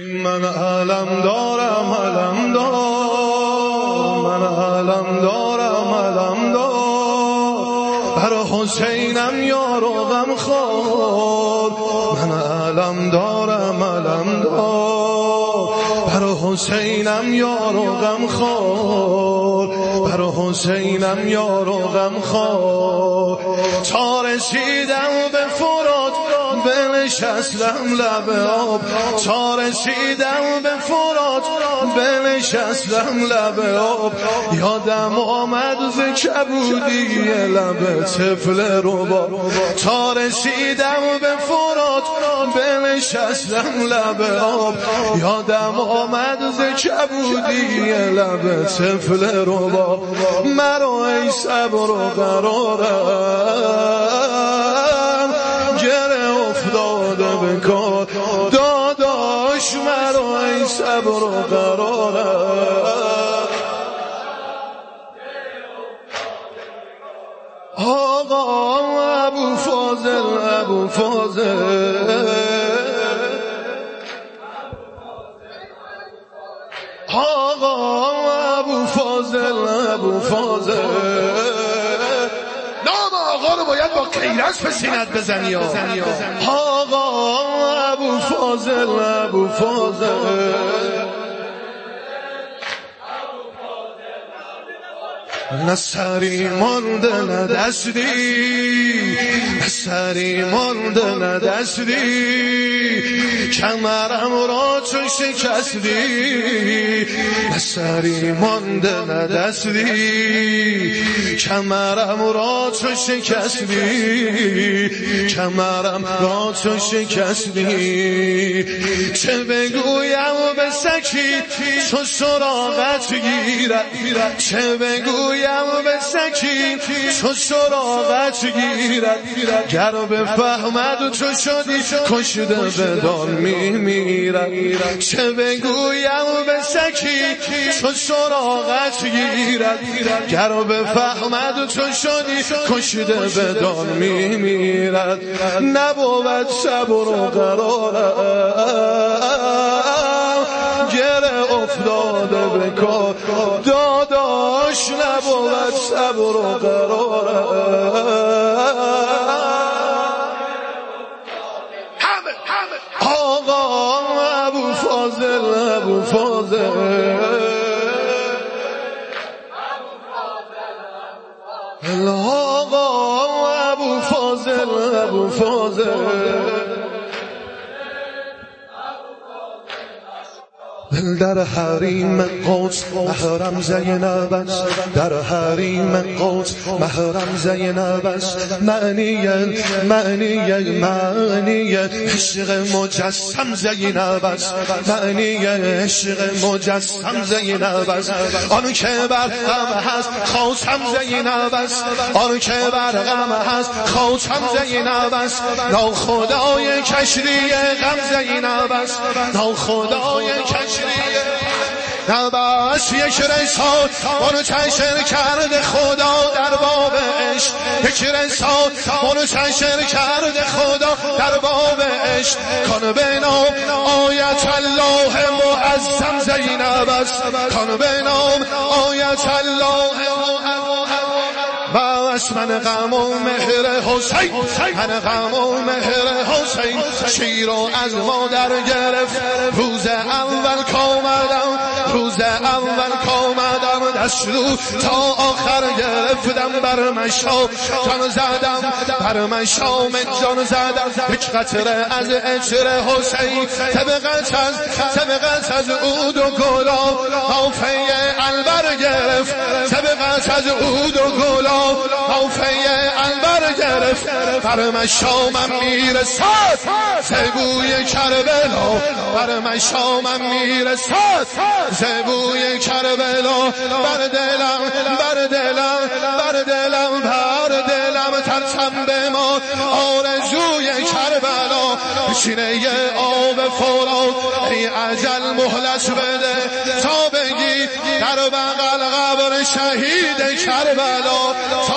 من علم دارم علم دار، من علم دارم علم دار، بر حسینم یار و غم خور. من علم دارم علم دار، بر حسینم یار و غم خور، بر حسینم یار و غم خور. تا رسیدم به فرات بنشستم لب آب، تا رسیدم به فرات بنشستم لب آب. یادم آمد ز کبودی لب طفل رباب، تا رسیدم به فرات بنشستم لب آب. یادم آمد ز کبودی لب طفل رباب. مرا ای صبر و قرارم گره افتاده به کار، داداش مرا ای صبر و قرارم. آقا ابو فاضل ابو فاضل، آقا ابو فاضل ابو فاضل. نام آقا رو باید با غیرت به سینت بزنی. آقا ابو فاضل ابو فاضل، نه سری مانده نه دستی، نه سری مانده نه دستی، کمرم را تو شکستی. نه سری مانده نه دستی، کمرم را تو شکستی، کمرم را تو شکستی. چه بگویم به سکی چو سراغت گیرد، چه بگویم به سکی چو سراغت گیرد. گر بفهمد تو شدی کشته به دار میمیرد. چه بگویم به سکی چو سراغت گیرد. گر بفهمد تو شدی کشته به دار میمیرد. نبود صبر و قرارم گره افتاده به کار، داداش نبود صبر و قرارم. آقا ابو فاضل ابو فاضل، آقا ابو فاضل ابو فاضل. در حریم قدس محرم زینب است، در حریم قدس محرم زینب است. معنی عشق مجسم زینب است، معنی عشق مجسم زینب است. آن که بر غم هست خاتم زینب است، آن که بر غم هست خاتم زینب است. ناخدای کشتی غم زینب است، ناخدای کشتی نباش. یک رسال منتشر کرده خدا در باب عشق، یک رسال منتشر کرده خدا در باب عشق. کان به نام آیت الله معظم زینب است، کان به نام آیت الله بس. من غم و مهر حسین، من غم و مهر حسین. شیر و از مادر گرفت روز اول کامدم، روز اول کامدم. دستو تا آخر گرفتم بر مشام جان زدم، بر مشام جان زدم. یک قطره از عطر حسین طبقت از عود و گلاب، حافه البر گرفت طبقت از عود و گلاب، حافه البر گرفت. بر مشامم میرسد زبوی کربلا، بر مشامم میرسد زبوی کربلا. بر دلم بر دلم بر دلم بر دلم ترسم به ما آرزوی کربلا. سینه آب فرات ای اجل مهلت بده تا بگی در بغل قبر شهید کربلا.